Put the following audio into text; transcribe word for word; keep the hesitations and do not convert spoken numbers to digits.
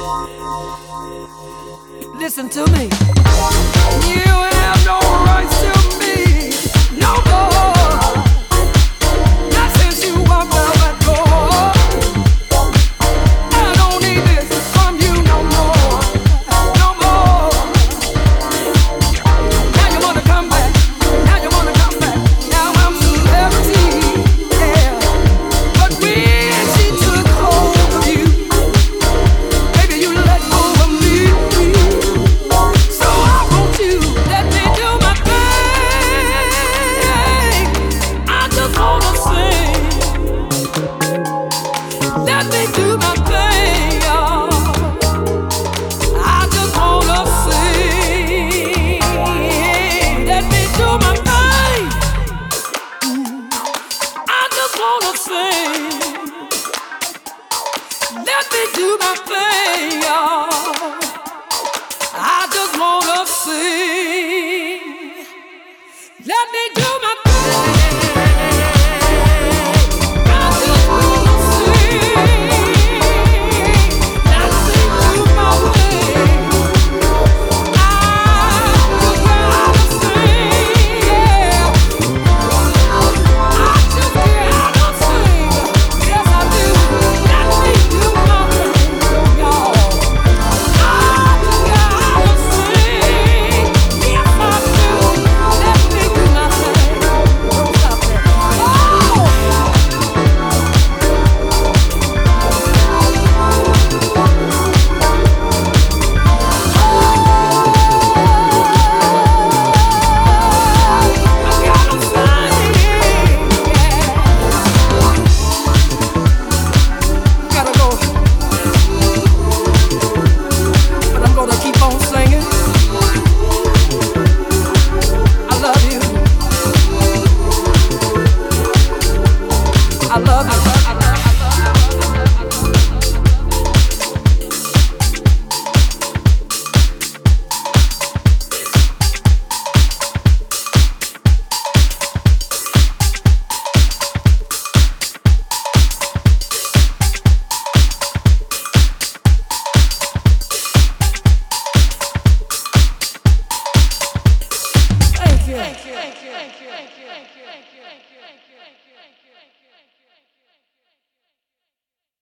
Listen to me. You have no rights to me no more. Not since you walked out that door. I don't need this from you no more, no more. Now you wanna come back. Now you wanna come back. Now I'm celebrity, yeah. But when she took hold of you, baby, you let go of me. So I want you, let me do my thing. I just wanna sing. Let me do my thing, y'all. I just wanna sing. Let me do my thing. I just wanna sing. Let me do my thing, y'all. I just wanna sing. Let me do my thing. I just wanna sing. Let me do my thing. I just gotta sing, yeah. I just gotta sing. Yes, I do. Let me do my thing, y'all. I love you. Thank you. Thank you. Thank you. Thank you. Thank you. Thank you. Thank you.